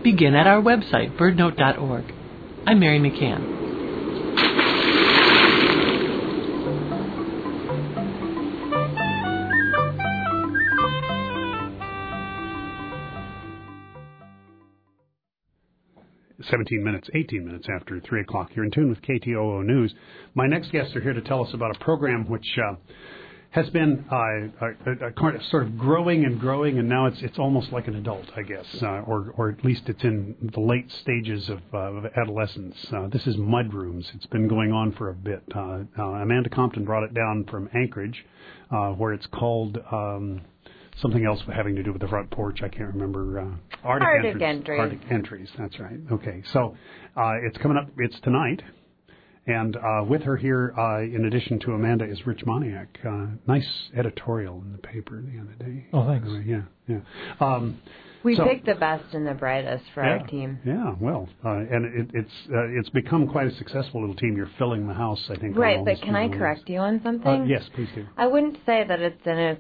begin at our website, birdnote.org. I'm Mary McCann. $18 minutes after 3 o'clock. You're in tune with KTOO News. My next guests are here to tell us about a program which has been sort of growing, and now it's almost like an adult, I guess, or at least it's in the late stages of adolescence. This is Mudrooms. It's been going on for a bit. Amanda Compton brought it down from Anchorage, where it's called... something else having to do with the front porch. I can't remember. Arctic Entries. Arctic Entries. That's right. Okay. So it's coming up. It's tonight. And with her here, in addition to Amanda, is Rich Moniak. Nice editorial in the paper the other day. Oh, thanks. Yeah. We picked the best and the brightest for our team. Yeah, well, and it's become quite a successful little team. You're filling the house, I think. Right, but can I correct you on something? Yes, please do. I wouldn't say that it's in its,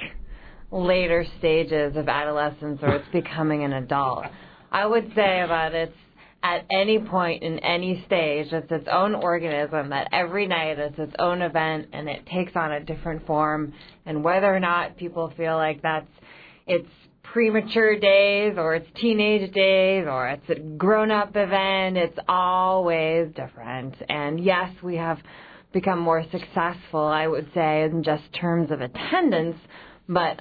later stages of adolescence or it's becoming an adult. I would say about it's at any point in any stage, it's its own organism, that every night it's its own event and it takes on a different form. And whether or not people feel like that's its premature days or its teenage days or it's a grown-up event, it's always different. And yes, we have become more successful, I would say, in just terms of attendance, but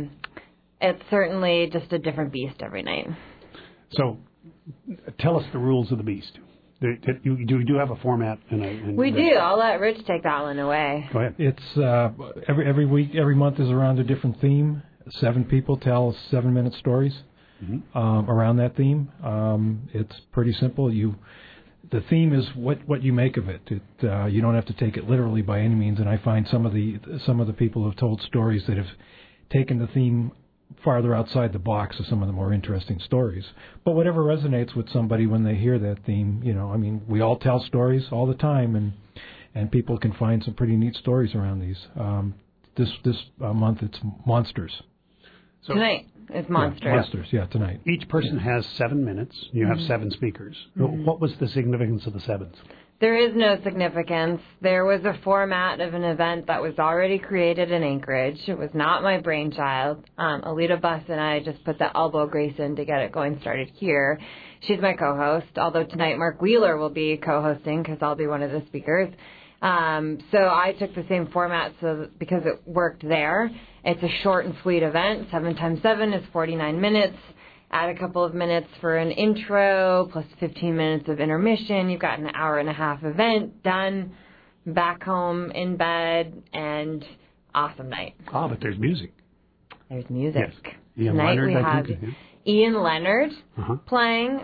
it's certainly just a different beast every night. So tell us the rules of the beast. You do have a format. We do. I'll let Rich take that one away. Go ahead. It's every week, every month is around a different theme. 7 people tell 7-minute stories around that theme. It's pretty simple. The theme is what you make of it. You don't have to take it literally by any means. And I find some of the people who have told stories that have taken the theme farther outside the box of some of the more interesting stories. But whatever resonates with somebody when they hear that theme, we all tell stories all the time, and people can find some pretty neat stories around these. This month it's monsters. So, tonight it's monsters. Monsters, tonight. Each person has 7 minutes. You have 7 speakers. What was the significance of the 7s? There is no significance. There was a format of an event that was already created in Anchorage. It was not my brainchild. Alita Buss and I just put the elbow grease in to get it going started here. She's my co-host, although tonight Mark Wheeler will be co-hosting because I'll be one of the speakers. So I took the same format because it worked there. It's a short and sweet event. 7 times 7 is 49 minutes. Add a couple of minutes for an intro, plus 15 minutes of intermission. You've got an hour-and-a-half event done, back home, in bed, and awesome night. Oh, but there's music. There's music. Yes. Ian Tonight Leonard, we have Ian Leonard playing.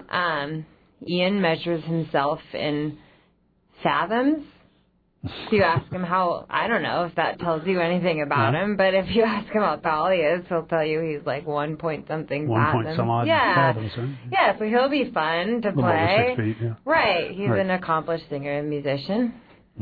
Ian measures himself in fathoms. If you ask him I don't know if that tells you anything about him, but if you ask him how tall he is, he'll tell you he's like 1 point something fathoms. 1 point some odd fathoms, right? Yeah, so he'll be fun to play. 6 feet, yeah. Right, he's an accomplished singer and musician.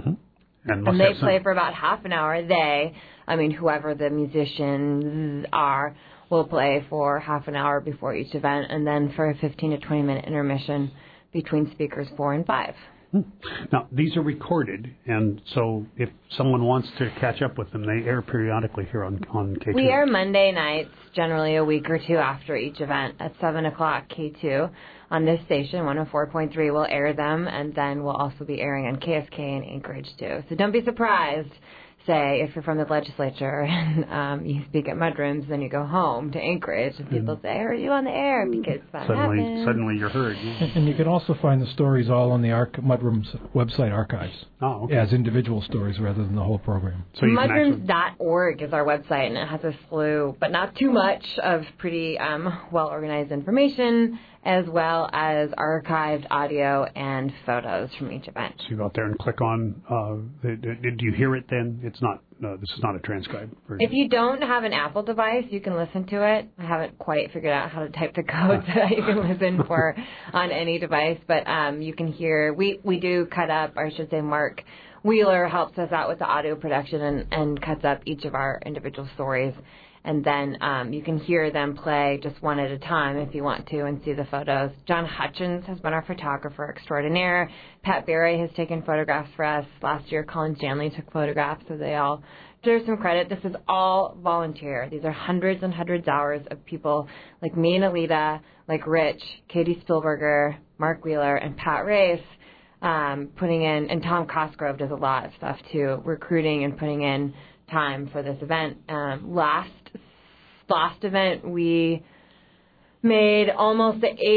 And they play for about half an hour. Whoever the musicians are, will play for half an hour before each event, and then for a 15 to 20-minute intermission between speakers 4 and 5. Now, these are recorded, and so if someone wants to catch up with them, they air periodically here on K2. We air Monday nights, generally a week or two after each event at 7 o'clock K2 on this station, 104.3. We'll air them, and then we'll also be airing on KSK in Anchorage, too. So don't be surprised, say, if you're from the legislature and you speak at Mudrooms, then you go home to Anchorage, and people say, are you on the air? Because that happens. Suddenly you're heard. And you can also find the stories all on the Mudrooms website archives. Oh, okay. As individual stories rather than the whole program. So Mudrooms.org is our website, and it has a slew, but not too much, of pretty well-organized information, as well as archived audio and photos from each event. So you go out there and click on, do you hear it then? It's not, this is not a transcribed version. If you don't have an Apple device, you can listen to it. I haven't quite figured out how to type the code so that you can listen for on any device, but you can hear, we do cut up, or I should say Mark Wheeler helps us out with the audio production and cuts up each of our individual stories. And then you can hear them play just one at a time if you want to and see the photos. John Hutchins has been our photographer extraordinaire. Pat Barry has taken photographs for us. Last year, Colin Stanley took photographs, so they all deserve some credit. This is all volunteer. These are hundreds and hundreds of hours of people like me and Alita, like Rich, Katie Spielberger, Mark Wheeler, and Pat Race putting in, and Tom Cosgrove does a lot of stuff too, recruiting and putting in time for this event. Last event, we made almost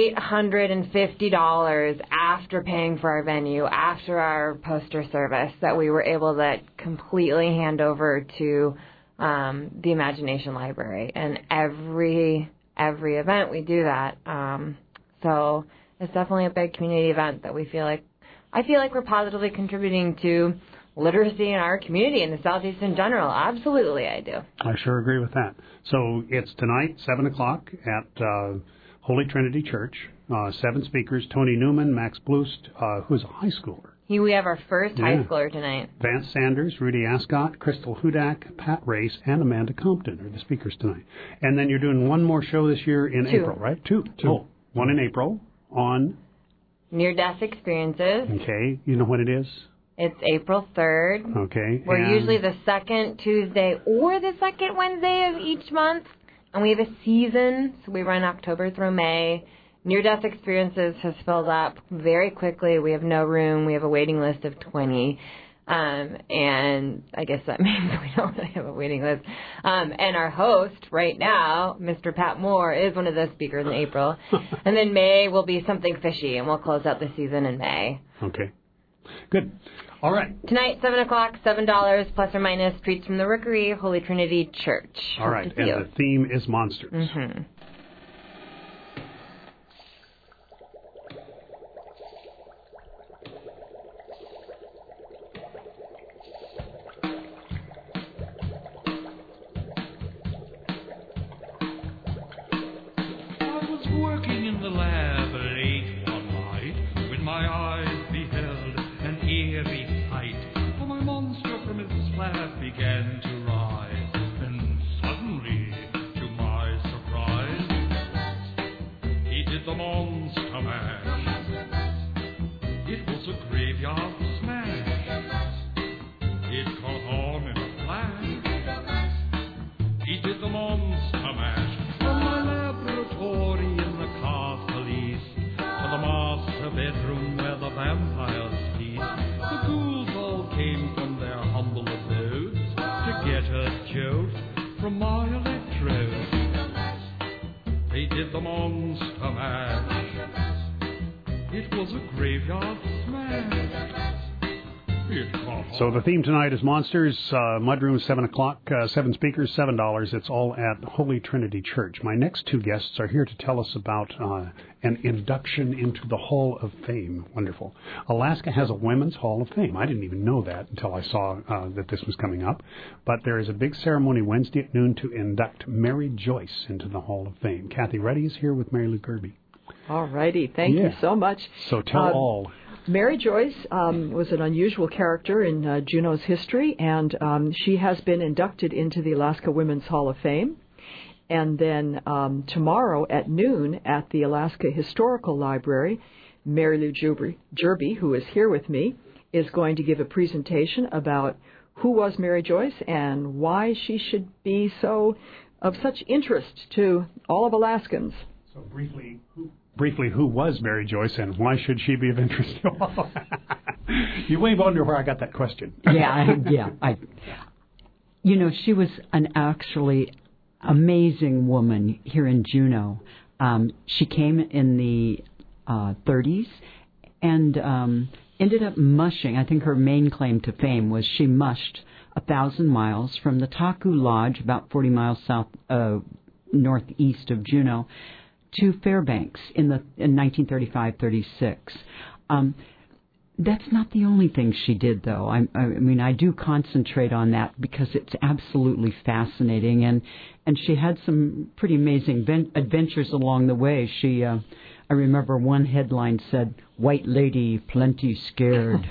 $850 after paying for our venue, after our poster service, that we were able to completely hand over to the Imagination Library. And every event we do that. So it's definitely a big community event that I feel like we're positively contributing to literacy in our community and the Southeast in general. Absolutely, I do. I sure agree with that. So it's tonight, 7 o'clock at Holy Trinity Church. 7 speakers: Tony Newman, Max Blust, who's a high schooler. We have our first high schooler tonight. Vance Sanders, Rudy Ascott, Crystal Hudak, Pat Race, and Amanda Compton are the speakers tonight. And then you're doing one more show this year in April, right? Two. Oh, one in April on Near-Death Experiences. Okay. You know when it is? It's April 3rd. Okay. We're usually the second Tuesday or the second Wednesday of each month. And we have a season, so we run October through May. Near-Death Experiences has filled up very quickly. We have no room. We have a waiting list of 20. And I guess that means we don't really have a waiting list. And our host right now, Mr. Pat Moore, is one of those speakers in April. And then May will be something fishy, and we'll close out the season in May. Okay. Good. All right. Tonight, 7 o'clock, $7 plus or minus, treats from the Rookery, Holy Trinity Church. All right. And the theme is monsters. Mm-hmm. Working in the lab late one night, when my eyes beheld an eerie sight. For my monster from his slab began to rise, and suddenly, to my surprise, he did the monster mash. It was a graveyard smash. It caught on in a flash. He did the monster mash from my laboratory in the castle east to the master bedroom where the vampires feast. The ghouls all came from their humble abodes to get a jolt from my electrode. They did the monster mash. It was a graveyard smash. So the theme tonight is monsters. Mudroom, 7 o'clock. 7 speakers, $7. It's all at Holy Trinity Church. My next 2 guests are here to tell us about an induction into the Hall of Fame. Wonderful. Alaska has a Women's Hall of Fame. I didn't even know that until I saw that this was coming up. But there is a big ceremony Wednesday at noon to induct Mary Joyce into the Hall of Fame. Kathy Reddy is here with Mary Lou Kirby. All righty. Thank you so much. So tell all. Mary Joyce was an unusual character in Juneau's history, and she has been inducted into the Alaska Women's Hall of Fame. And then tomorrow at noon at the Alaska Historical Library, Mary Lou Jerby, who is here with me, is going to give a presentation about who was Mary Joyce and why she should be of such interest to all of Alaskans. So briefly, who was Mary Joyce and why should she be of interest to all? You may wonder where I got that question. She was an actually amazing woman here in Juneau. She came in the 30s and ended up mushing. I think her main claim to fame was she mushed 1,000 miles from the Taku Lodge, about 40 miles northeast of Juneau, to Fairbanks in 1935-36. That's not the only thing she did, though. I mean, I do concentrate on that because it's absolutely fascinating, and she had some pretty amazing adventures along the way. She I remember one headline said, "White lady plenty scared."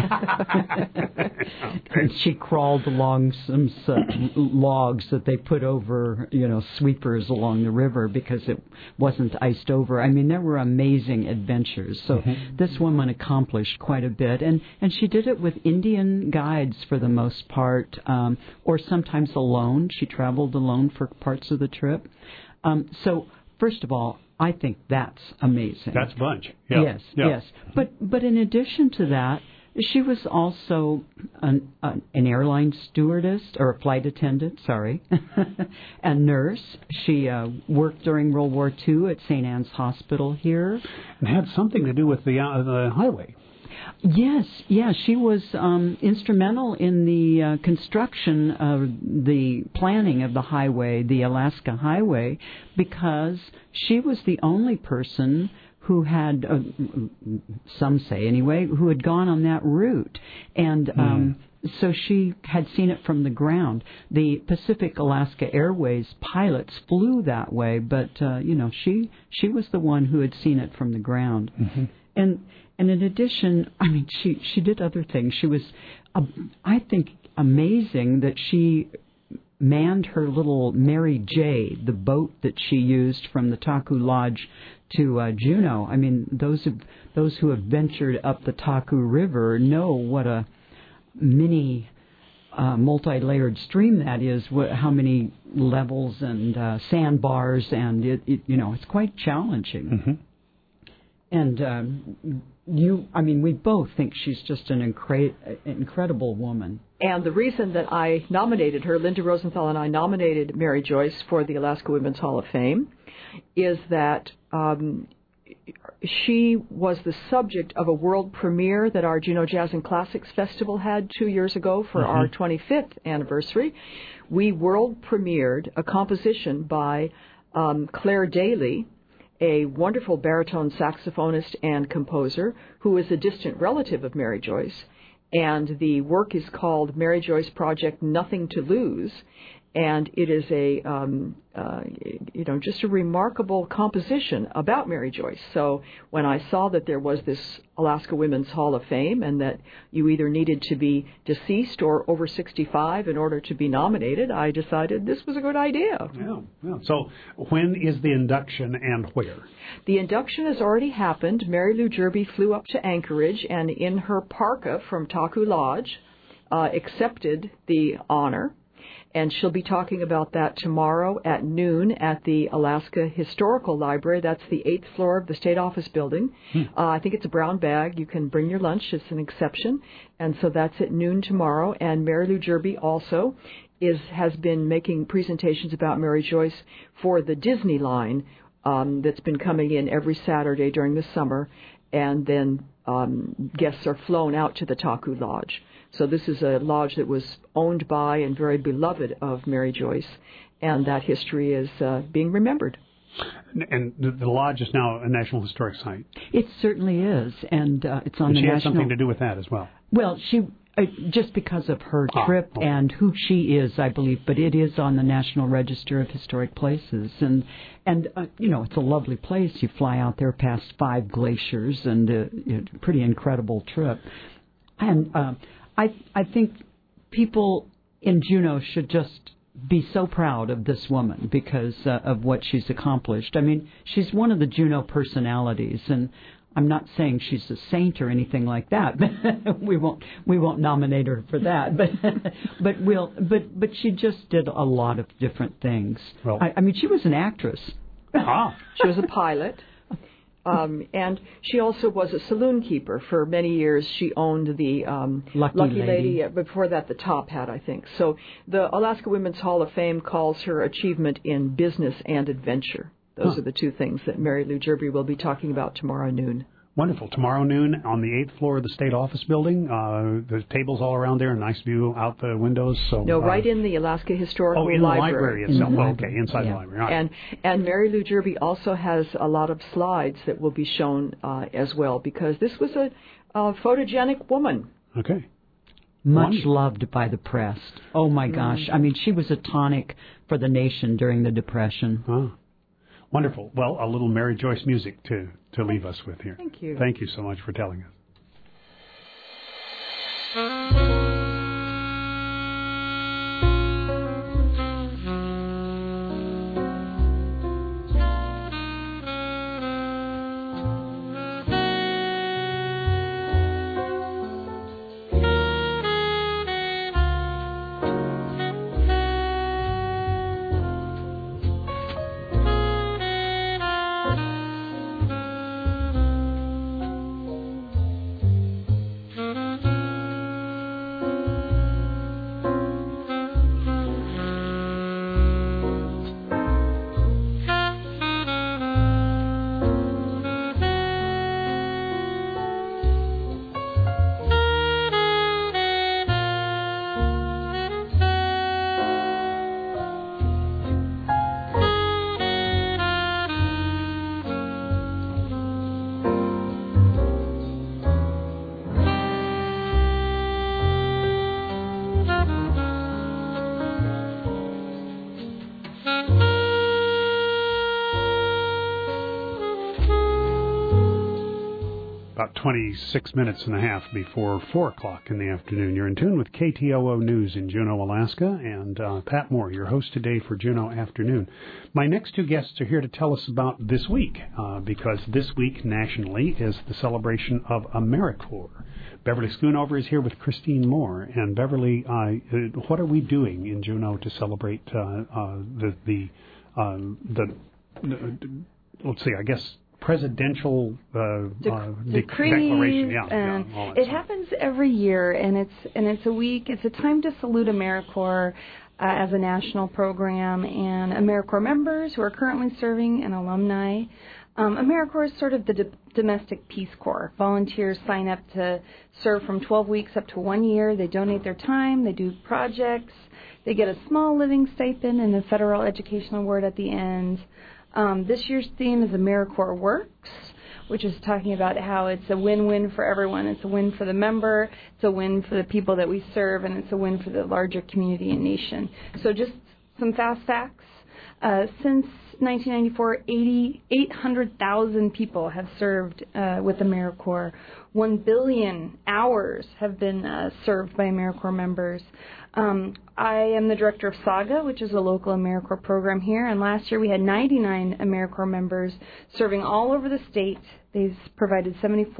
And she crawled along some logs that they put over, sweepers along the river because it wasn't iced over. I mean, there were amazing adventures. So this woman accomplished quite a bit. And she did it with Indian guides for the most part, or sometimes alone. She traveled alone for parts of the trip. So, first of all, I think that's amazing. That's a bunch. Yeah. Yes. But in addition to that, she was also an airline stewardess, or a flight attendant, a nurse. She worked during World War II at St. Anne's Hospital here. And had something to do with the highway. Yes, she was instrumental in the construction of the planning of the highway, the Alaska Highway, because she was the only person who had, some say anyway, who had gone on that route. And so she had seen it from the ground. The Pacific Alaska Airways pilots flew that way, but, she was the one who had seen it from the ground. Mm-hmm. And in addition, I mean, she did other things. She was, I think, amazing that she manned her little Mary J., the boat that she used from the Taku Lodge to Juneau. I mean, those who have ventured up the Taku River know what a mini multi-layered stream that is. How many levels and sandbars, and it's quite challenging. Mm-hmm. And we both think she's just an incredible woman. And the reason that I nominated her, Linda Rosenthal and I nominated Mary Joyce for the Alaska Women's Hall of Fame, is that she was the subject of a world premiere that our Juneau Jazz and Classics Festival had 2 years ago for our 25th anniversary. We world premiered a composition by Claire Daly, a wonderful baritone saxophonist and composer who is a distant relative of Mary Joyce. And the work is called Mary Joyce Project Nothing to Lose. And it is just a remarkable composition about Mary Joyce. So when I saw that there was this Alaska Women's Hall of Fame and that you either needed to be deceased or over 65 in order to be nominated, I decided this was a good idea. Yeah. So when is the induction and where? The induction has already happened. Mary Lou Jerby flew up to Anchorage and in her parka from Taku Lodge accepted the honor. And she'll be talking about that tomorrow at noon at the Alaska Historical Library. That's the 8th floor of the State Office Building. I think it's a brown bag. You can bring your lunch. It's an exception. And so that's at noon tomorrow. And Mary Lou Jerby also has been making presentations about Mary Joyce for the Disney line that's been coming in every Saturday during the summer. And then guests are flown out to the Taku Lodge. So this is a lodge that was owned by and very beloved of Mary Joyce, and that history is being remembered. And the lodge is now a National Historic Site. It certainly is, and it's on the national. She has something to do with that as well. Well, she just because of her trip and who she is, I believe, but it is on the National Register of Historic Places, and it's a lovely place. You fly out there past 5 glaciers, and a pretty incredible trip, and. I think people in Juneau should just be so proud of this woman because of what she's accomplished. I mean, she's one of the Juneau personalities, and I'm not saying she's a saint or anything like that. we won't nominate her for that. But she just did a lot of different things. Well, I mean, she was an actress. She was a pilot. And she also was a saloon keeper. For many years, she owned the Lucky Lady. Before that, the Top Hat, I think. So the Alaska Women's Hall of Fame calls her achievement in business and adventure. Those are the two things that Mary Lou Jerby will be talking about tomorrow noon. Wonderful. Tomorrow noon on the 8th floor of the State Office Building. There's tables all around there, a nice view out the windows. So right in the Alaska Historical Library. Oh, in the library itself. Okay, inside the library. Right. And Mary Lou Jerby also has a lot of slides that will be shown as well, because this was a photogenic woman. Okay. Much loved by the press. Oh, my gosh. I mean, she was a tonic for the nation during the Depression. Wonderful. Well, a little Mary Joyce music to leave us with here. Thank you. Thank you so much for telling us. About 26 minutes and a half before 4 o'clock in the afternoon. You're in tune with KTOO News in Juneau, Alaska, and Pat Moore, your host today for Juneau Afternoon. My next two guests are here to tell us about this week, because this week nationally is the celebration of AmeriCorps. Beverly Schoonover is here with Christine Moore. And Beverly, what are we doing in Juneau to celebrate let's see, I guess, presidential declaration? And it happens every year, and it's a week. It's a time to salute AmeriCorps as a national program, and AmeriCorps members who are currently serving and alumni. AmeriCorps is sort of the domestic Peace Corps. Volunteers sign up to serve from 12 weeks up to 1 year. They donate their time. They do projects. They get a small living stipend and a federal education award at the end. This year's theme is AmeriCorps Works, which is talking about how it's a win-win for everyone. It's a win for the member, it's a win for the people that we serve, and it's a win for the larger community and nation. So just some fast facts. Since 1994, 800,000 people have served with AmeriCorps. 1 billion hours have been served by AmeriCorps members. I am the director of SAGA, which is a local AmeriCorps program here, and last year we had 99 AmeriCorps members serving all over the state. They've provided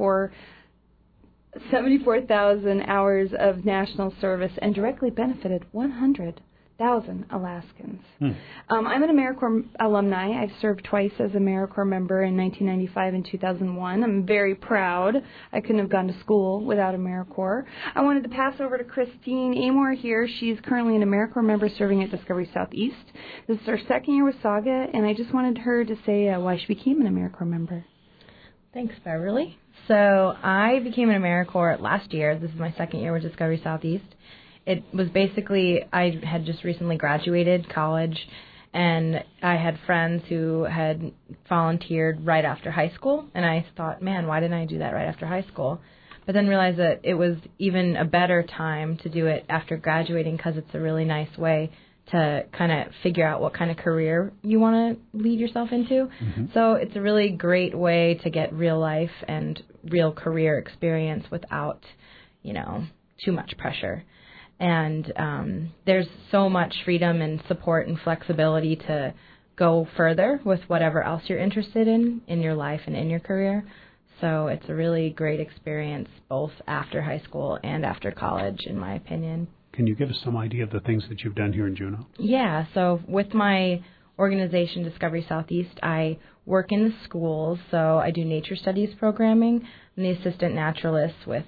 74,000 hours of national service and directly benefited 100,000 Alaskans. I'm an AmeriCorps alumni. I've served twice as AmeriCorps member in 1995 and 2001. I'm very proud. I couldn't have gone to school without AmeriCorps. I wanted to pass over to Christine Amor here. She's currently an AmeriCorps member serving at Discovery Southeast. This is her second year with SAGA, and I just wanted her to say why she became an AmeriCorps member. Thanks, Beverly. So I became an AmeriCorps last year. This is my second year with Discovery Southeast. It was basically, I had just recently graduated college, and I had friends who had volunteered right after high school, and I thought, man, why didn't I do that right after high school? But then realized that it was even a better time to do it after graduating, because it's a really nice way to kind of figure out what kind of career you want to lead yourself into. Mm-hmm. So it's a really great way to get real life and real career experience without, too much pressure. And there's so much freedom and support and flexibility to go further with whatever else you're interested in your life and in your career. So it's a really great experience both after high school and after college, in my opinion. Can you give us some idea of the things that you've done here in Juneau? Yeah, so with my organization, Discovery Southeast, I work in the schools. So I do nature studies programming. I'm the assistant naturalist with,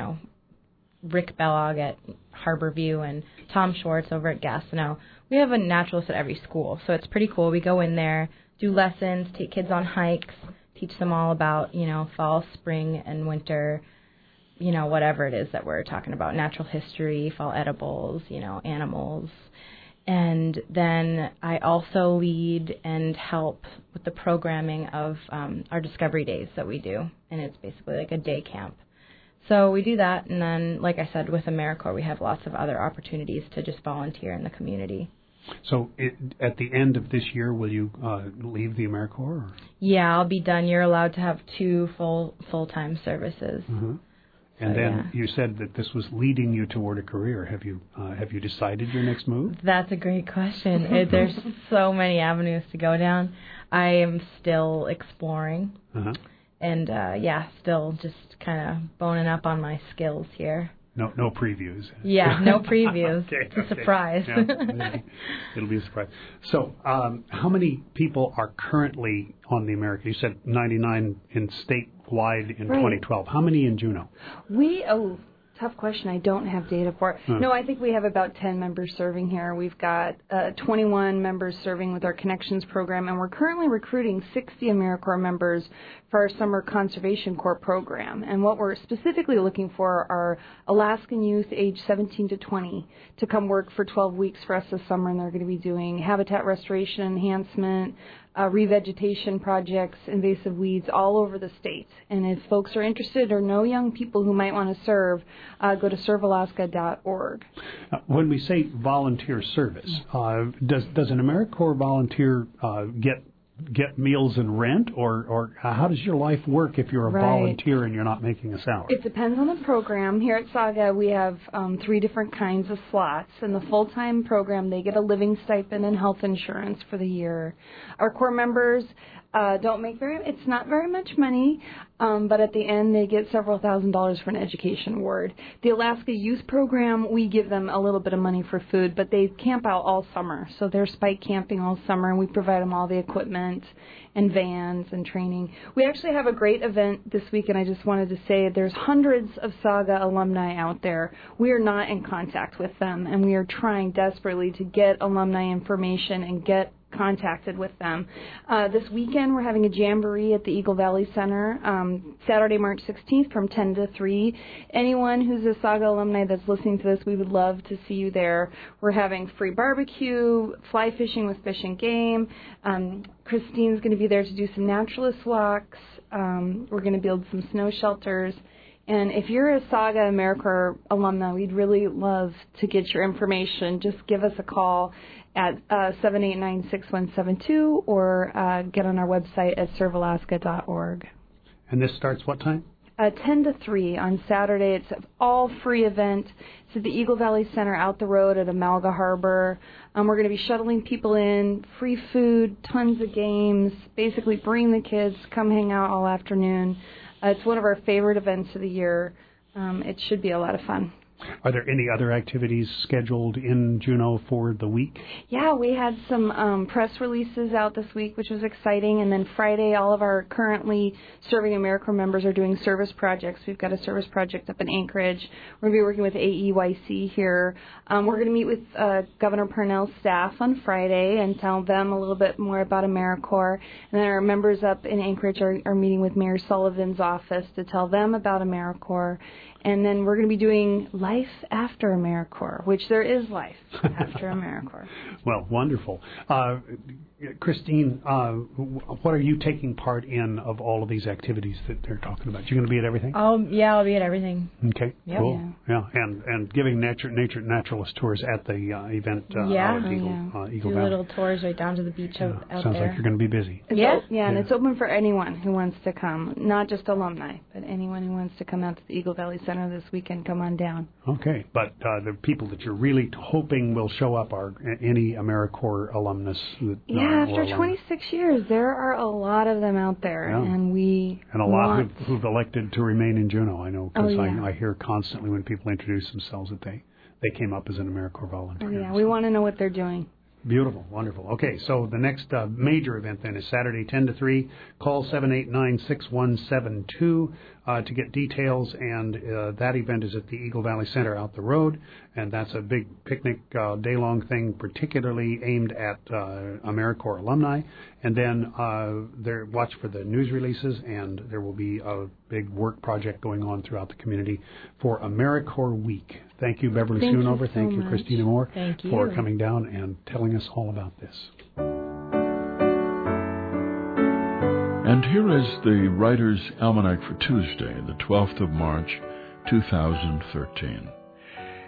Rick Bellog at Harborview and Tom Schwartz over at Gastineau. We have a naturalist at every school, so it's pretty cool. We go in there, do lessons, take kids on hikes, teach them all about, fall, spring, and winter, whatever it is that we're talking about, natural history, fall edibles, animals. And then I also lead and help with the programming of our Discovery Days that we do, and it's basically like a day camp. So we do that, and then, like I said, with AmeriCorps, we have lots of other opportunities to just volunteer in the community. So at the end of this year, will you leave the AmeriCorps? Or? Yeah, I'll be done. You're allowed to have 2 full-time services. Mm-hmm. And then you said that this was leading you toward a career. Have you decided your next move? That's a great question. There's so many avenues to go down. I am still exploring. Uh-huh. And, still just kind of boning up on my skills here. No previews. Yeah, no previews. It's a surprise. Yeah, it'll be a surprise. So, how many people are currently on the AmeriCorps? You said 99 in statewide in 2012. How many in Juneau? Tough question. I don't have data for it. No, I think we have about 10 members serving here. We've got 21 members serving with our Connections program, and we're currently recruiting 60 AmeriCorps members for our Summer Conservation Corps program. And what we're specifically looking for are Alaskan youth aged 17 to 20 to come work for 12 weeks for us this summer, and they're going to be doing habitat restoration, enhancement, revegetation projects, invasive weeds all over the state. And if folks are interested or know young people who might want to serve, go to servealaska.org. When we say volunteer service, does an AmeriCorps volunteer get meals and rent, or how does your life work if you're a volunteer and you're not making a salary? It depends on the program. Here at Saga, we have 3 different kinds of slots. In the full-time program, they get a living stipend and health insurance for the year. Our Corps members don't make it's not very much money, but at the end they get several $1,000s for an education award. The Alaska Youth Program, we give them a little bit of money for food, but they camp out all summer. So they're spike camping all summer, and we provide them all the equipment and vans and training. We actually have a great event this week, and I just wanted to say there's hundreds of Saga alumni out there. We are not in contact with them, and we are trying desperately to get alumni information and get contacted with them. This weekend we're having a jamboree at the Eagle Valley Center, Saturday, March 16th from 10 to 3. Anyone who's a Saga alumni that's listening to this, we would love to see you there. We're having free barbecue, fly fishing with Fish and Game. Christine's going to be there to do some naturalist walks. We're going to build some snow shelters. And if you're a Saga AmeriCorps alumni, we'd really love to get your information. Just give us a call at 789-6172 or get on our website at servealaska.org. And this starts what time? 10 to 3 on Saturday. It's an all-free event. It's at the Eagle Valley Center out the road at Amalga Harbor. We're going to be shuttling people in, free food, tons of games. Basically, bring the kids, come hang out all afternoon. It's one of our favorite events of the year. It should be a lot of fun. Are there any other activities scheduled in Juneau for the week? Yeah, we had some press releases out this week, which was exciting. And then Friday, all of our currently serving AmeriCorps members are doing service projects. We've got a service project up in Anchorage. We're going to be working with AEYC here. We're going to meet with Governor Parnell's staff on Friday and tell them a little bit more about AmeriCorps. And then our members up in Anchorage are meeting with Mayor Sullivan's office to tell them about AmeriCorps. And then we're going to be doing Life After AmeriCorps, which there is life after AmeriCorps. Well, wonderful. Christine, what are you taking part in of all of these activities that they're talking about? You're going to be at everything? I'll be at everything. Okay, yep. Cool. Yeah, and giving naturalist tours at the event out of Eagle Valley. Little tours right down to the beach out Sounds there. like you're going to be busy. And it's open for anyone who wants to come, not just alumni, but anyone who wants to come out to the Eagle Valley Center this weekend, come on down. Okay, but the people that you're really hoping will show up are any AmeriCorps alumnus. After 26 years, there are a lot of them out there, and a lot who've elected to remain in Juneau. I know because I hear constantly when people introduce themselves that they came up as an AmeriCorps volunteer. We want to know what they're doing. Beautiful, wonderful. Okay, so the next major event then is Saturday, 10 to 3. Call 789-6172 to get details, and that event is at the Eagle Valley Center out the road, and that's a big picnic day-long thing, particularly aimed at AmeriCorps alumni. And then watch for the news releases, and there will be a big work project going on throughout the community for AmeriCorps Week. Thank you, Beverly Schoonover. Thank you, Christina Moore, for coming down and telling us all about this. And here is the Writer's Almanac for Tuesday, the 12th of March, 2013.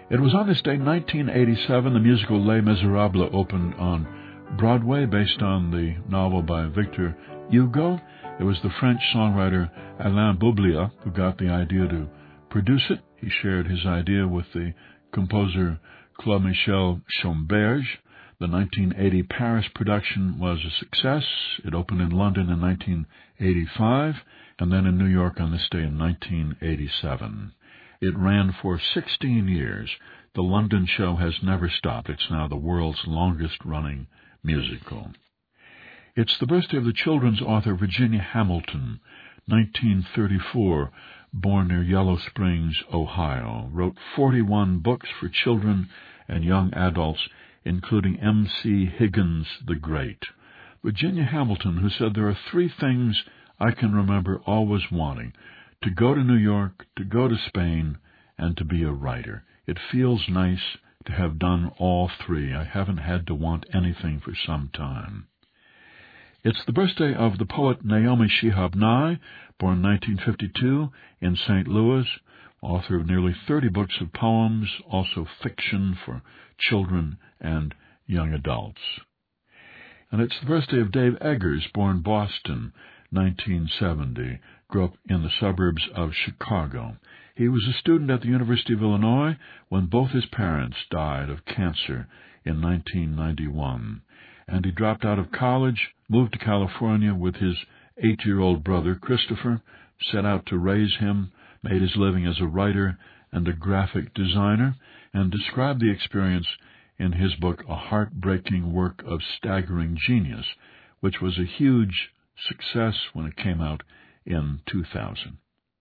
It was on this day, 1987, the musical Les Miserables opened on Broadway, based on the novel by Victor Hugo. It was the French songwriter Alain Boublil who got the idea to produce it. He shared his idea with the composer Claude Michel Schomberg. The 1980 Paris production was a success. It opened in London in 1985, and then in New York on this day in 1987. It ran for 16 years. The London show has never stopped. It's now the world's longest-running musical. It's the birthday of the children's author Virginia Hamilton, 1934, born near Yellow Springs, Ohio. Wrote 41 books for children and young adults, including M.C. Higgins the Great. Virginia Hamilton, who said, "There are 3 things I can remember always wanting: to go to New York, to go to Spain, and to be a writer. It feels nice to have done all 3. I haven't had to want anything for some time." It's the birthday of the poet Naomi Shihab Nye, born 1952 in St. Louis, author of nearly 30 books of poems, also fiction for children and young adults. And it's the birthday of Dave Eggers, born Boston, 1970, grew up in the suburbs of Chicago. He was a student at the University of Illinois when both his parents died of cancer in 1991. And he dropped out of college, moved to California with his 8-year-old brother, Christopher, set out to raise him, made his living as a writer and a graphic designer, and described the experience in his book, A Heartbreaking Work of Staggering Genius, which was a huge success when it came out in 2000.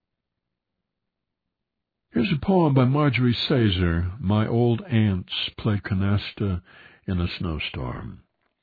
Here's a poem by Marjorie Sazer, My Old Aunts Play Canasta in a Snowstorm.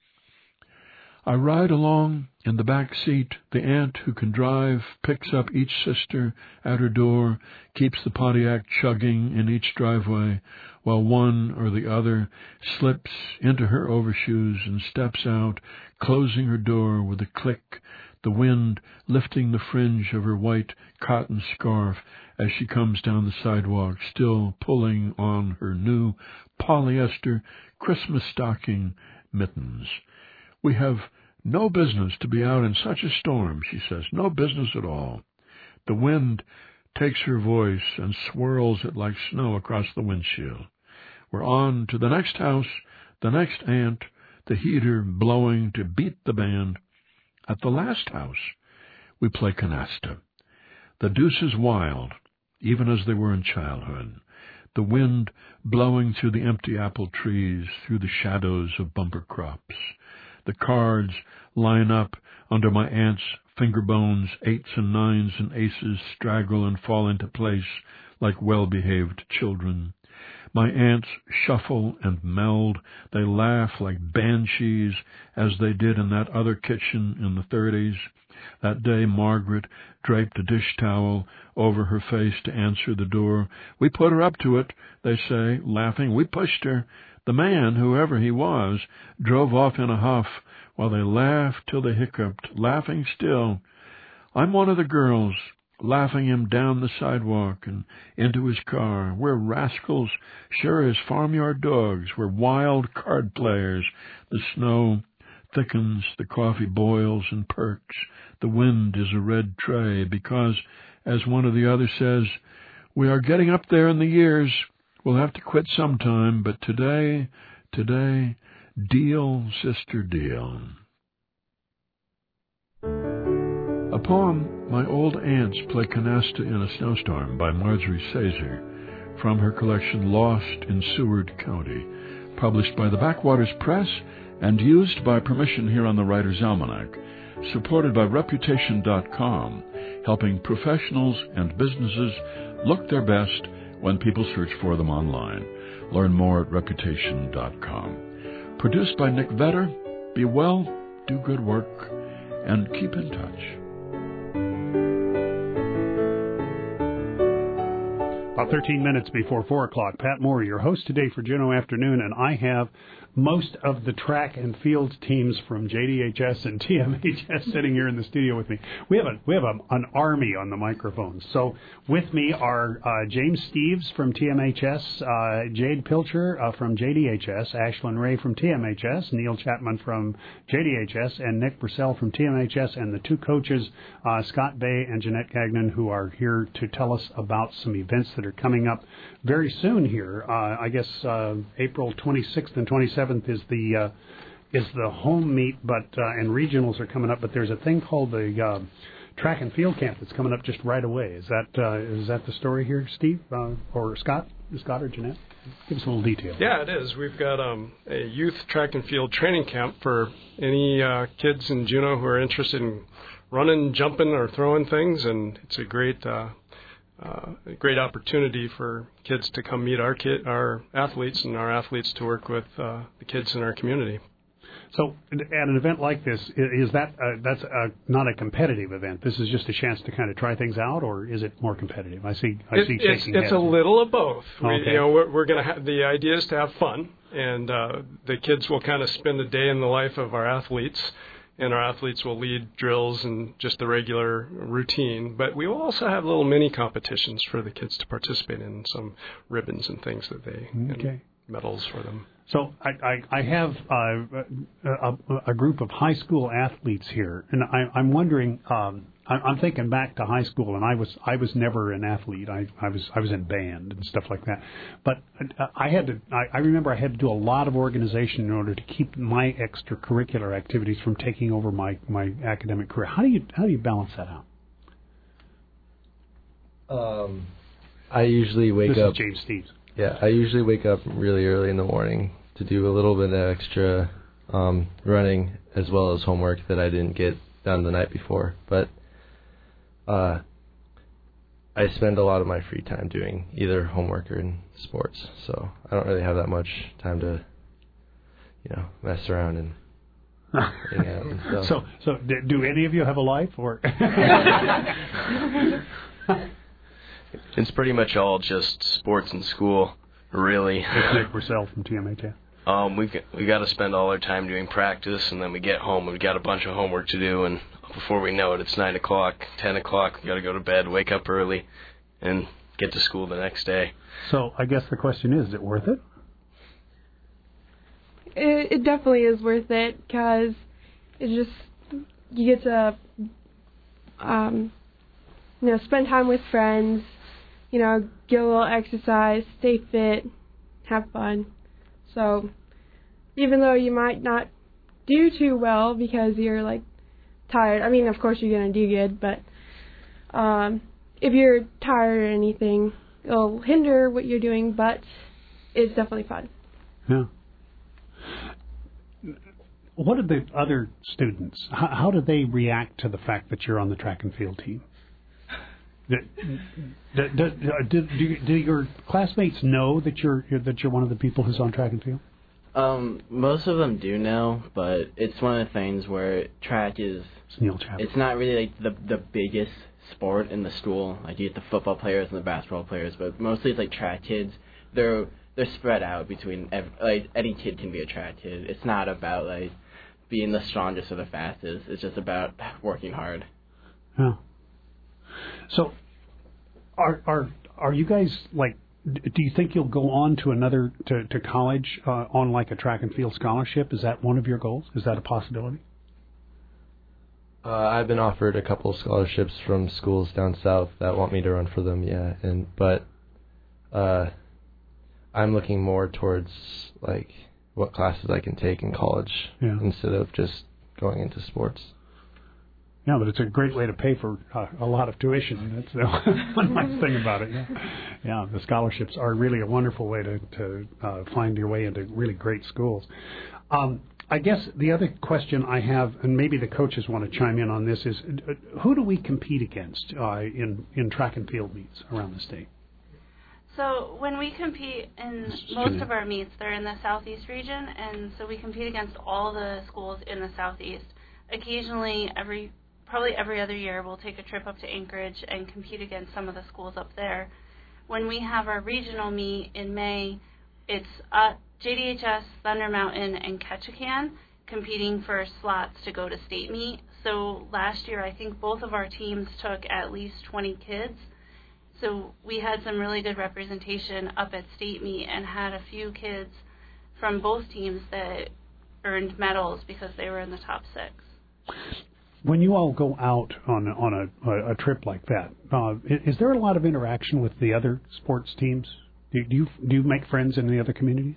I ride along in the back seat. The aunt who can drive picks up each sister at her door, keeps the Pontiac chugging in each driveway, while one or the other slips into her overshoes and steps out, closing her door with a click, the wind lifting the fringe of her white cotton scarf as she comes down the sidewalk, still pulling on her new polyester Christmas stocking mittens. We have no business to be out in such a storm, she says, no business at all. The wind takes her voice and swirls it like snow across the windshield. We're on to the next house, the next aunt, the heater blowing to beat the band. At the last house, we play canasta. The deuces wild, even as they were in childhood. The wind blowing through the empty apple trees, through the shadows of bumper crops. The cards line up under my aunt's finger bones, 8s and 9s and aces straggle and fall into place like well-behaved children. My aunts shuffle and meld. They laugh like banshees as they did in that other kitchen in the 30s. That day Margaret draped a dish towel over her face to answer the door. We put her up to it, they say, laughing. We pushed her. The man, whoever he was, drove off in a huff while they laughed till they hiccuped, laughing still. I'm one of the girls, laughing him down the sidewalk and into his car. We're rascals, sure as farmyard dogs. We're wild card players. The snow thickens, the coffee boils and perks. The wind is a red tray because, as one of the others says, we are getting up there in the years. We'll have to quit sometime, but today, deal, sister, deal. A poem, My Old Aunts Play Canasta in a Snowstorm, by Marjorie Sazer, from her collection Lost in Seward County, published by the Backwaters Press and used by permission here on the Writer's Almanac, supported by Reputation.com, helping professionals and businesses look their best when people search for them online. Learn more at Reputation.com. Produced by Nick Vetter. Be well, do good work, and keep in touch. About 13 minutes before 4 o'clock. Pat Moore, your host today for Juneau Afternoon, and I have most of the track and field teams from JDHS and TMHS sitting here in the studio with me. We have an army on the microphones. So with me are James Steeves from TMHS, Jade Pilcher from JDHS, Ashlyn Ray from TMHS, Neil Chapman from JDHS, and Nick Purcell from TMHS, and the two coaches, Scott Bay and Jeanette Gagnon, who are here to tell us about some events that are coming up very soon here. I guess April 26th and 27th is the home meet, but and regionals are coming up. But there's a thing called the track and field camp that's coming up just right away. Is that the story here, Steve or Scott or Jeanette? Give us a little detail. Yeah, it is. We've got a youth track and field training camp for any kids in Juneau who are interested in running, jumping, or throwing things, and it's a great opportunity for kids to come meet our athletes, and our athletes to work with the kids in our community. So, at an event like this, is that's not a competitive event? This is just a chance to kind of try things out, or is it more competitive? I see shaking heads. It's a little of both. Okay. We're going to have the idea is to have fun, and the kids will kind of spend a day in the life of our athletes. And our athletes will lead drills and just the regular routine. But we will also have little mini competitions for the kids to participate in, some ribbons and things that they and medals for them. So I have a group of high school athletes here, and I'm wondering. I'm thinking back to high school, and I was never an athlete. I was in band and stuff like that. But I remember I had to do a lot of organization in order to keep my extracurricular activities from taking over my academic career. How do you balance that out? I usually wake up. This is James Steeves. Yeah, I usually wake up really early in the morning to do a little bit of extra running as well as homework that I didn't get done the night before. But I spend a lot of my free time doing either homework or in sports, so I don't really have that much time to, mess around and hang out and stuff. So do any of you have a life, or? It's pretty much all just sports and school, really. Nick Purcell from TMHS. We got to spend all our time doing practice, and then we get home and we got a bunch of homework to do, and before we know it, it's 9 o'clock, 10 o'clock. We got to go to bed, wake up early, and get to school the next day. So I guess the question is it worth it? It definitely is worth it, because you get to spend time with friends, get a little exercise, stay fit, have fun. So even though you might not do too well because you're tired, I mean, of course you're going to do good, but if you're tired or anything, it'll hinder what you're doing, but it's definitely fun. Yeah. What did the other students, how do they react to the fact that you're on the track and field team? Do your classmates know that you're one of the people who's on track and field? Most of them do know, but it's one of the things where track is. It's not really the biggest sport in the school. You get the football players and the basketball players, but mostly it's track kids. They're spread out between any kid can be a track kid. It's not about being the strongest or the fastest. It's just about working hard. Yeah. So, are you guys do you think you'll go on to to college on a track and field scholarship? Is that one of your goals? Is that a possibility? I've been offered a couple of scholarships from schools down south that want me to run for them. Yeah, but I'm looking more towards what classes I can take in college instead of just going into sports. Yeah, but it's a great way to pay for a lot of tuition. That's the one nice thing about it. Yeah, the scholarships are really a wonderful way to find your way into really great schools. I guess the other question I have, and maybe the coaches want to chime in on this, is who do we compete against in track and field meets around the state? So when we compete in most of our meets, they're in the southeast region, and so we compete against all the schools in the southeast. Occasionally, probably every other year, we'll take a trip up to Anchorage and compete against some of the schools up there. when we have our regional meet in May, it's JDHS, Thunder Mountain, and Ketchikan competing for slots to go to state meet. So last year, I think both of our teams took at least 20 kids. So we had some really good representation up at state meet and had a few kids from both teams that earned medals because they were in the top 6. When you all go out on a trip like that, is there a lot of interaction with the other sports teams? Do you make friends in the other communities?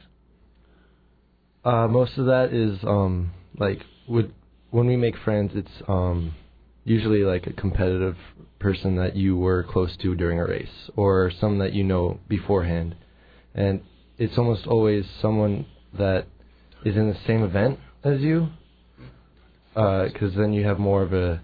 Most of that is when we make friends, it's usually like a competitive person that you were close to during a race, or someone that you know beforehand, and it's almost always someone that is in the same event as you. Because then you have more of a,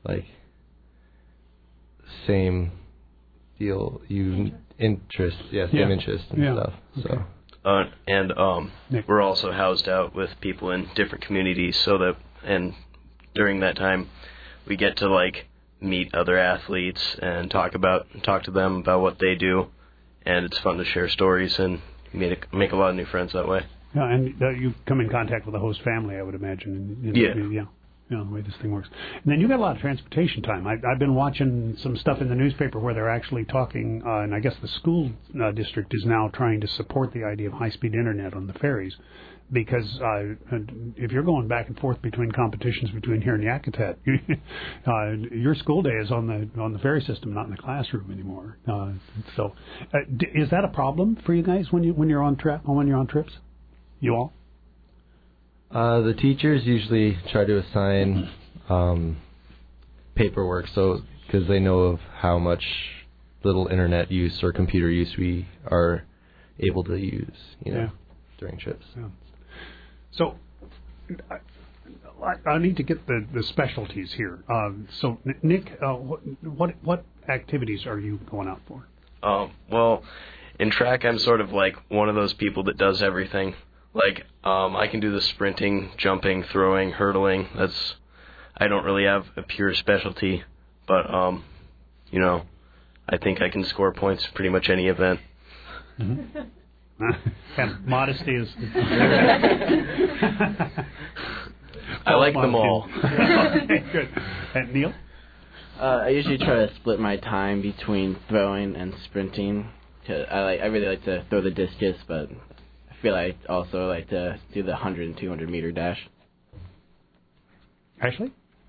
same deal, interest and stuff. So. We're also housed out with people in different communities, and during that time, we get to, meet other athletes and talk to them about what they do, and it's fun to share stories and make a lot of new friends that way. Yeah, and you come in contact with the host family, I would imagine. The way this thing works. And then you've got a lot of transportation time. I've been watching some stuff in the newspaper where they're actually talking, and I guess the school district is now trying to support the idea of high-speed internet on the ferries, because if you're going back and forth between competitions between here and Yakutat, your school day is on the ferry system, not in the classroom anymore. Is that a problem for you guys when you're on trips? You all? The teachers usually try to assign paperwork, because they know of how much little internet use or computer use we are able to use, during trips. Yeah. So I need to get the specialties here. So Nick, what activities are you going out for? Well, in track, I'm sort of like one of those people that does everything. I can do the sprinting, jumping, throwing, hurdling. I don't really have a pure specialty, but, I think I can score points pretty much any event. Mm-hmm. And modesty is... I like them all. Okay, good. And Neil? I usually try to split my time between throwing and sprinting. I really like to throw the discus, but I feel I also like to do the 100 and 200 meter dash. Ashley?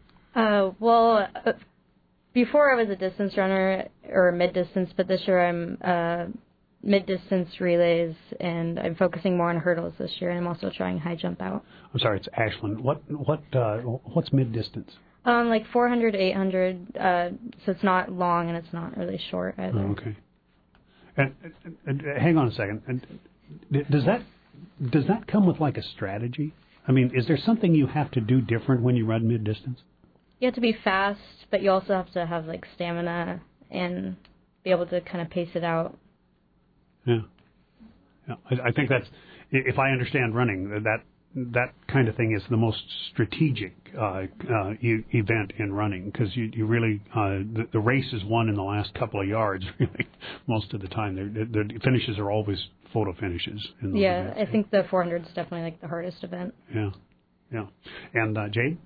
Before I was a distance runner or mid-distance, but this year I'm mid-distance relays, and I'm focusing more on hurdles this year, and I'm also trying high jump out. I'm sorry, it's Ashlyn. What's mid-distance? 400 to 800, so it's not long and it's not really short either. Oh, okay. And hang on a second. And does that come with a strategy? I mean, is there something you have to do different when you run mid-distance? You have to be fast, but you also have to have stamina and be able to kind of pace it out. Yeah. I think that's, if I understand running, that kind of thing is the most strategic event in running, because you really the race is won in the last couple of yards. Really, most of the time, the finishes are always photo finishes. In those events. I think the 400 is definitely the hardest event. Yeah. And Jade?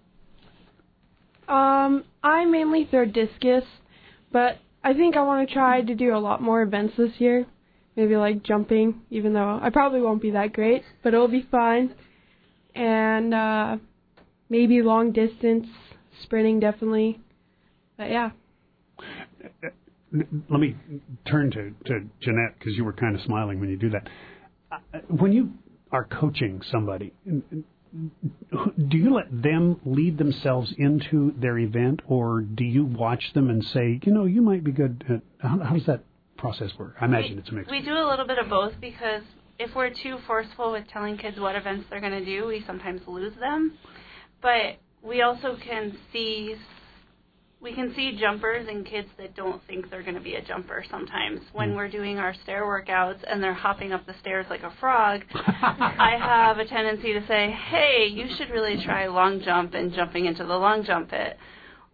I mainly throw discus, but I think I want to try to do a lot more events this year. Maybe jumping, even though I probably won't be that great, but it'll be fun. And maybe long distance, sprinting definitely. But yeah. Let me turn to Jeanette, because you were kind of smiling when you do that. When you are coaching somebody, do you let them lead themselves into their event, or do you watch them and say, you might be good at... How does that process work? I imagine it's a mix. We do a little bit of both, because if we're too forceful with telling kids what events they're going to do, we sometimes lose them. But we also can see jumpers in kids that don't think they're going to be a jumper sometimes. When we're doing our stair workouts and they're hopping up the stairs like a frog, I have a tendency to say, hey, you should really try long jump and jumping into the long jump pit.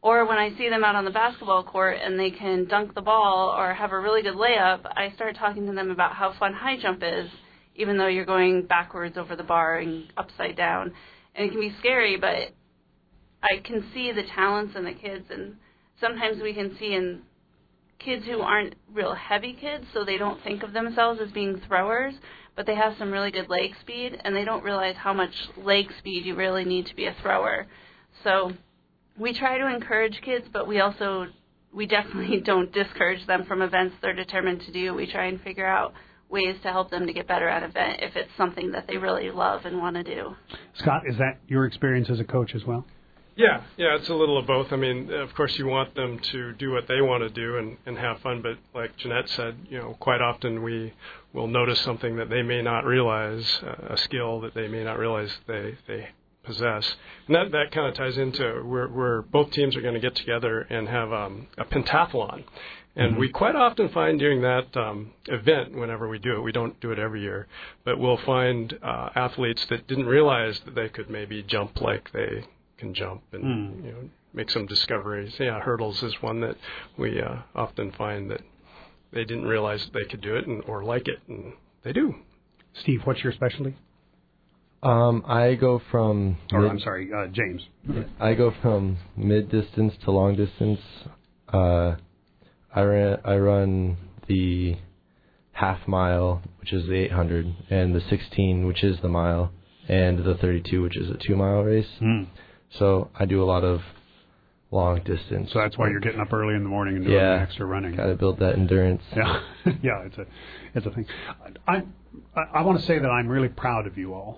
Or when I see them out on the basketball court and they can dunk the ball or have a really good layup, I start talking to them about how fun high jump is, even though you're going backwards over the bar and upside down. And it can be scary, but I can see the talents in the kids, and sometimes we can see in kids who aren't real heavy kids, so they don't think of themselves as being throwers, but they have some really good leg speed, and they don't realize how much leg speed you really need to be a thrower. So we try to encourage kids, but we definitely don't discourage them from events they're determined to do. We try and figure out ways to help them to get better at an event if it's something that they really love and want to do. Scott, is that your experience as a coach as well? Yeah, it's a little of both. I mean, of course, you want them to do what they want to do and have fun, but like Jeanette said, quite often we will notice something that they may not realize, a skill that they may not realize they possess. And that kind of ties into where both teams are going to get together and have a pentathlon. And we quite often find during that event, whenever we do it, we don't do it every year, but we'll find athletes that didn't realize that they could maybe jump like they can jump and make some discoveries. Yeah, hurdles is one that we often find that they didn't realize that they could do it or like it, and they do. Steve, what's your specialty? I go from... James. I go from mid-distance to long distance. I run the half mile, which is the 800, and the 16, which is the mile, and the 32, which is a 2-mile race. So I do a lot of long distance. So that's why you're getting up early in the morning and doing extra running. Got to build that endurance. Yeah, it's a thing. I want to say that I'm really proud of you all.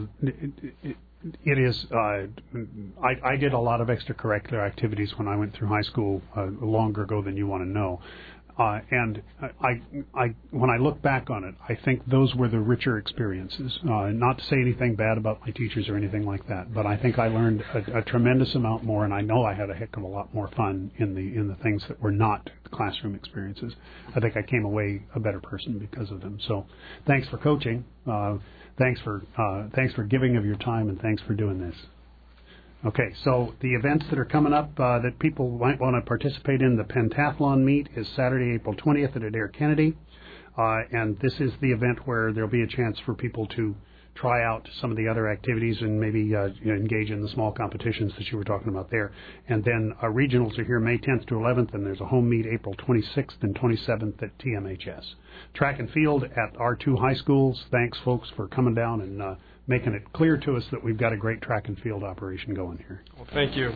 It is. I did a lot of extracurricular activities when I went through high school longer ago than you want to know. And I, when I look back on it, I think those were the richer experiences. Not to say anything bad about my teachers or anything like that, but I think I learned a tremendous amount more, and I know I had a heck of a lot more fun in the things that were not classroom experiences. I think I came away a better person because of them. So, thanks for coaching. Thanks for giving of your time, and thanks for doing this. Okay, so the events that are coming up that people might want to participate in, the pentathlon meet is Saturday, April 20th at Adair Kennedy. And this is the event where there'll be a chance for people to try out some of the other activities and maybe engage in the small competitions that you were talking about there. And then regionals are here May 10th to 11th, and there's a home meet April 26th and 27th at TMHS. Track and field at our two high schools. Thanks, folks, for coming down and making it clear to us that we've got a great track and field operation going here. Well, thank you.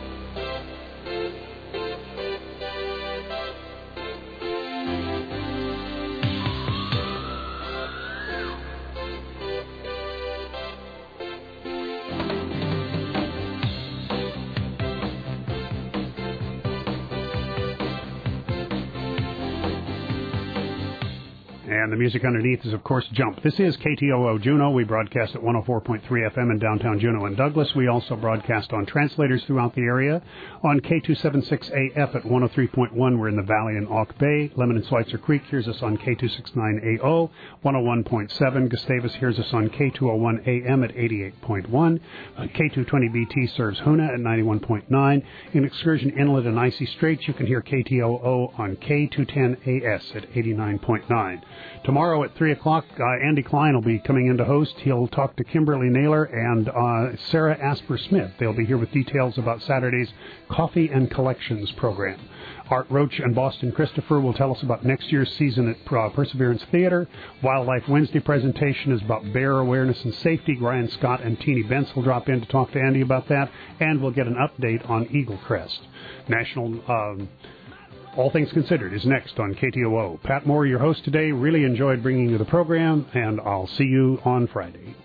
And the music underneath is, of course, Jump. This is KTOO Juneau. We broadcast at 104.3 FM in downtown Juneau and Douglas. We also broadcast on translators throughout the area. On K276AF at 103.1, we're in the Valley and Auk Bay. Lemon and Schweitzer Creek hears us on K269AO, 101.7. Gustavus hears us on K201 AM at 88.1. K220BT serves Hoonah at 91.9. In Excursion Inlet and Icy Straits, you can hear KTOO on K210AS at 89.9. Tomorrow at 3 o'clock, Andy Klein will be coming in to host. He'll talk to Kimberly Naylor and Sarah Asper-Smith. They'll be here with details about Saturday's Coffee and Collections program. Art Roach and Boston Christopher will tell us about next year's season at Perseverance Theater. Wildlife Wednesday presentation is about bear awareness and safety. Ryan Scott and Teeny Bentz will drop in to talk to Andy about that, and we'll get an update on Eagle Crest. National... All Things Considered is next on KTOO. Pat Moore, your host today. Really enjoyed bringing you the program, and I'll see you on Friday.